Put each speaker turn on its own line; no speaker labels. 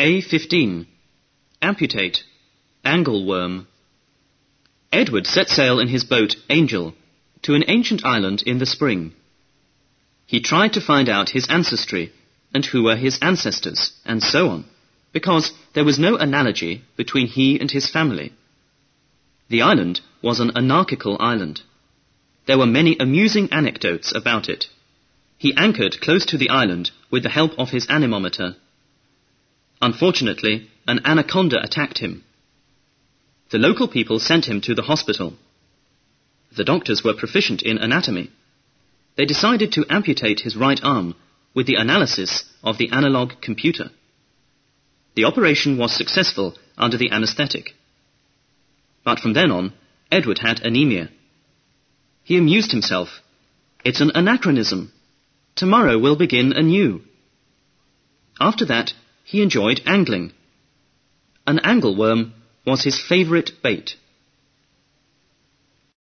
A15. Amputate. Angleworm. Edward set sail in his boat, Angel, to an ancient island in the spring. He tried to find out his ancestry and who were his ancestors, and so on, because there was no analogy between he and his family. The island was an anarchical island. There were many amusing anecdotes about it. He anchored close to the island with the help of his anemometer. Unfortunately, an anaconda attacked him. The local people sent him to the hospital. The doctors were proficient in anatomy. They decided to amputate his right arm with the analysis of the analog computer. The operation was successful under the anesthetic. But from then on, Edward had anemia. He amused himself. It's an anachronism. Tomorrow will begin anew. After that, he enjoyed angling. An angleworm was his favourite bait.